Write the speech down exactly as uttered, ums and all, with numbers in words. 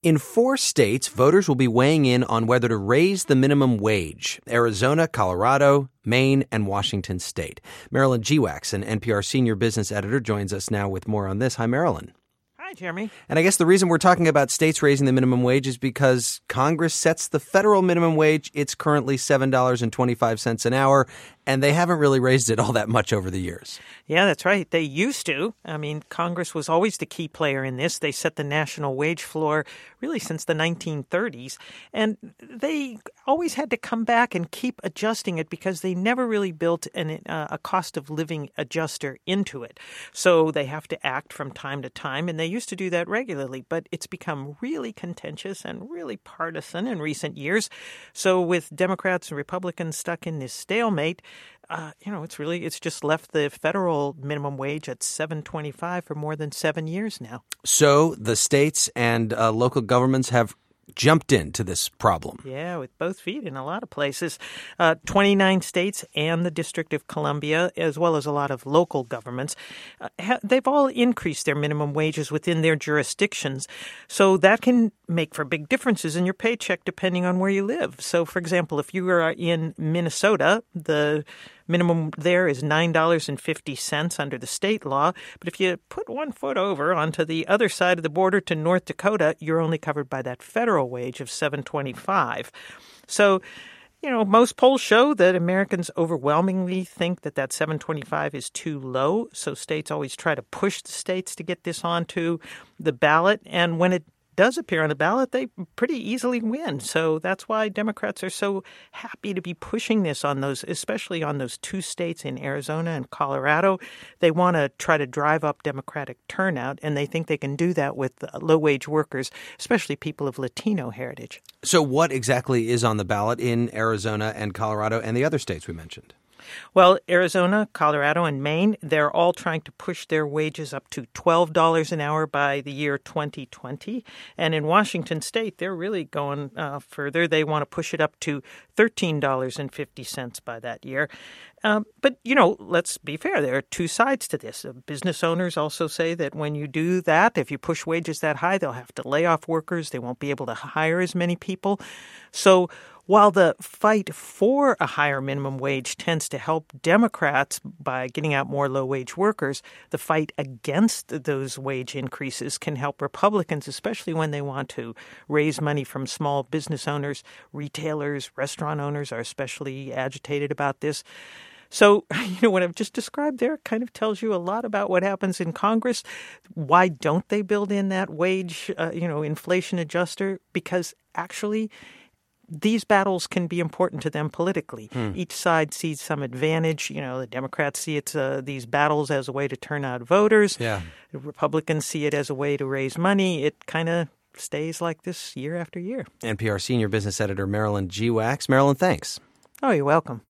In four states, voters will be weighing in on whether to raise the minimum wage: Arizona, Colorado, Maine, and Washington State. Marilyn Geewax, an N P R senior business editor, joins us now with more on this. Hi, Marilyn. Hi, Jeremy. And I guess the reason we're talking about states raising the minimum wage is because Congress sets the federal minimum wage. It's currently seven dollars and twenty-five cents an hour, and they haven't really raised it all that much over the years. Yeah, that's right. They used to. I mean, Congress was always the key player in this. They set the national wage floor really since the nineteen thirties, and they always had to come back and keep adjusting it because they never really built an, uh, a cost of living adjuster into it. So they have to act from time to time, and they used to do that regularly, but it's become really contentious and really partisan in recent years. So with Democrats and Republicans stuck in this stalemate, Uh, you know, it's really, it's just left the federal minimum wage at seven twenty-five for more than seven years now. So the states and uh, local governments have jumped into this problem. Yeah, with both feet in a lot of places. Uh, twenty-nine states and the District of Columbia, as well as a lot of local governments, uh, ha- they've all increased their minimum wages within their jurisdictions. So that can make for big differences in your paycheck depending on where you live. So, for example, if you are in Minnesota, the minimum there is nine dollars and fifty cents under the state law. But if you put one foot over onto the other side of the border to North Dakota, you're only covered by that federal wage of seven twenty-five. So, you know, most polls show that Americans overwhelmingly think that that seven twenty-five is too low. So states always try to push the states to get this onto the ballot. And when it does appear on the ballot, they pretty easily win. So that's why Democrats are so happy to be pushing this on those, especially on those two states in Arizona and Colorado. They want to try to drive up Democratic turnout, and they think they can do that with low-wage workers, especially people of Latino heritage. So what exactly is on the ballot in Arizona and Colorado and the other states we mentioned? Well, Arizona, Colorado, and Maine, they're all trying to push their wages up to twelve dollars an hour by the year twenty twenty. And in Washington State, they're really going uh, further. They want to push it up to thirteen dollars and fifty cents by that year. Um, but, you know, let's be fair. There are two sides to this. Uh, business owners also say that when you do that, if you push wages that high, they'll have to lay off workers. They won't be able to hire as many people. So while the fight for a higher minimum wage tends to help Democrats by getting out more low-wage workers, the fight against those wage increases can help Republicans, especially when they want to raise money from small business owners. Retailers, restaurant owners are especially agitated about this. So, you know, what I've just described there kind of tells you a lot about what happens in Congress. Why don't they build in that wage, uh, you know, inflation adjuster? Because actually these battles can be important to them politically. Hmm. Each side sees some advantage. You know, the Democrats see it's uh, these battles as a way to turn out voters. Yeah. The Republicans see it as a way to raise money. It kind of stays like this year after year. N P R senior business editor Marilyn Geewax. Marilyn, thanks. Oh, you're welcome.